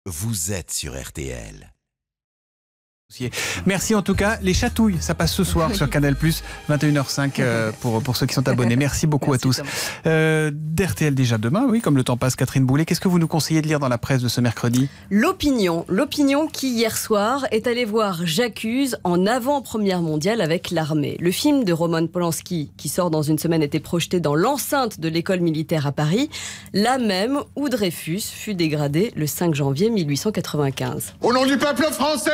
vous êtes sur RTL. Merci en tout cas. Les chatouilles, ça passe ce soir sur Canal+, 21h05 pour ceux qui sont abonnés. Merci beaucoup à tous. D'RTL déjà demain, oui, comme le temps passe. Catherine Boulet, qu'est-ce que vous nous conseillez de lire dans la presse de ce mercredi ? L'Opinion qui hier soir est allé voir J'accuse en avant-première mondiale avec l'armée. Le film de Roman Polanski qui sort dans une semaine était projeté dans l'enceinte de l'école militaire à Paris, la même où Dreyfus fut dégradé le 5 janvier 1895. Au nom du peuple français,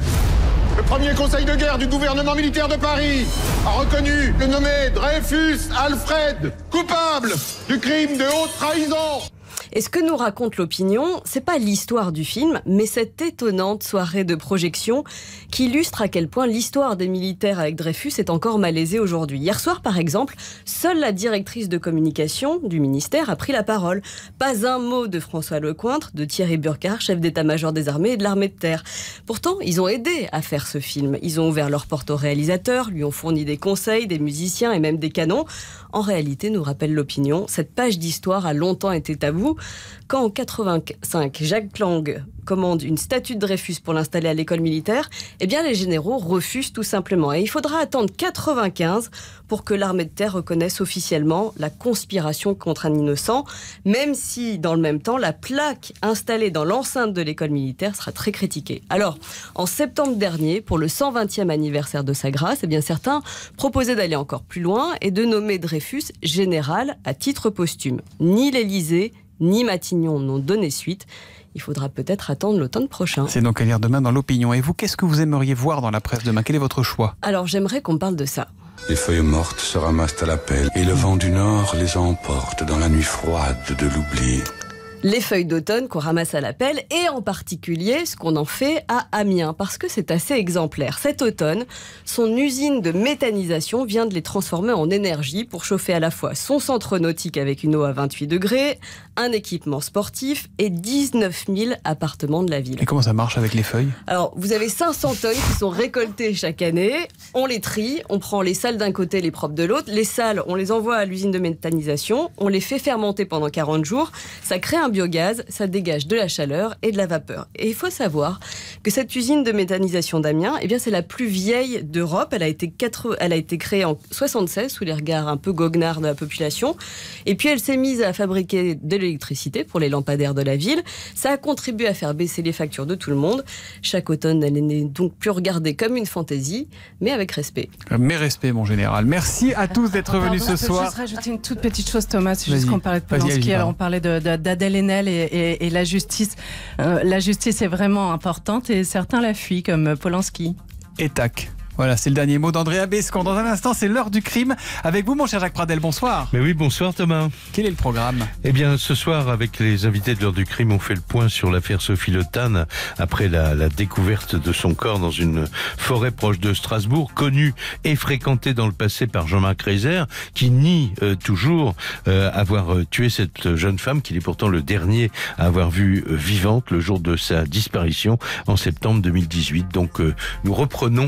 le premier conseil de guerre du gouvernement militaire de Paris a reconnu le nommé Dreyfus Alfred coupable du crime de haute trahison. Et ce que nous raconte l'Opinion, c'est pas l'histoire du film, mais cette étonnante soirée de projection qui illustre à quel point l'histoire des militaires avec Dreyfus est encore malaisée aujourd'hui. Hier soir, par exemple, seule la directrice de communication du ministère a pris la parole. Pas un mot de François Lecointre, de Thierry Burkhardt, chef d'état-major des armées et de l'armée de terre. Pourtant, ils ont aidé à faire ce film. Ils ont ouvert leurs portes au réalisateur, lui ont fourni des conseils, des musiciens et même des canons. En réalité, nous rappelle l'Opinion, cette page d'histoire a longtemps été taboue. Quand en 1985, Jacques Lang commande une statue de Dreyfus pour l'installer à l'école militaire, eh bien les généraux refusent tout simplement. Et il faudra attendre 1995 pour que l'armée de terre reconnaisse officiellement la conspiration contre un innocent, même si, dans le même temps, la plaque installée dans l'enceinte de l'école militaire sera très critiquée. Alors, en septembre dernier, pour le 120e anniversaire de sa grâce, eh bien certains proposaient d'aller encore plus loin et de nommer Dreyfus général à titre posthume. Ni l'Élysée, ni Matignon n'ont donné suite. Il faudra peut-être attendre l'automne prochain. C'est donc à lire demain dans l'Opinion. Et vous, qu'est-ce que vous aimeriez voir dans la presse demain ? Quel est votre choix ? Alors j'aimerais qu'on parle de ça. Les feuilles mortes se ramassent à la pelle et le vent du nord les emporte dans la nuit froide de l'oubli. Les feuilles d'automne qu'on ramasse à la pelle et en particulier ce qu'on en fait à Amiens parce que c'est assez exemplaire. Cet automne, son usine de méthanisation vient de les transformer en énergie pour chauffer à la fois son centre nautique avec une eau à 28 degrés, un équipement sportif et 19 000 appartements de la ville. Et comment ça marche avec les feuilles ? Alors, vous avez 500 tonnes qui sont récoltées chaque année. On les trie, on prend les sales d'un côté, les propres de l'autre. Les sales, on les envoie à l'usine de méthanisation, on les fait fermenter pendant 40 jours. Ça crée un biogaz, ça dégage de la chaleur et de la vapeur. Et il faut savoir que cette usine de méthanisation d'Amiens, eh bien, c'est la plus vieille d'Europe. Elle a été créée en 1976 sous les regards un peu goguenards de la population. Et puis elle s'est mise à fabriquer de l'électricité pour les lampadaires de la ville. Ça a contribué à faire baisser les factures de tout le monde. Chaque automne, elle n'est donc plus regardée comme une fantaisie, mais avec respect. Mais respect, mon général. Merci à tous d'être venus ce soir. Je peux juste rajouter une toute petite chose, Thomas. C'est juste qu'on parlait de Polanski, on parlait d'Adèle Haenel et la justice. La justice est vraiment importante et certains la fuient, comme Polanski. Et tac. Voilà, c'est le dernier mot d'Andrea Bescon. Dans un instant, c'est l'heure du crime. Avec vous, mon cher Jacques Pradel, bonsoir. Mais oui, bonsoir Thomas. Quel est le programme ? Eh bien, ce soir, avec les invités de l'heure du crime, on fait le point sur l'affaire Sophie Le Tan, après la découverte de son corps dans une forêt proche de Strasbourg, connue et fréquentée dans le passé par Jean-Marc Reiser, qui nie toujours avoir tué cette jeune femme, qu'il est pourtant le dernier à avoir vue vivante le jour de sa disparition en septembre 2018. Donc, nous reprenons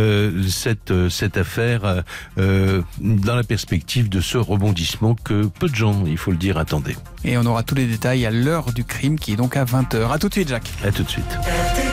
cette affaire dans la perspective de ce rebondissement que peu de gens, il faut le dire, attendaient. Et on aura tous les détails à l'heure du crime qui est donc à 20h. À tout de suite, Jacques. À tout de suite.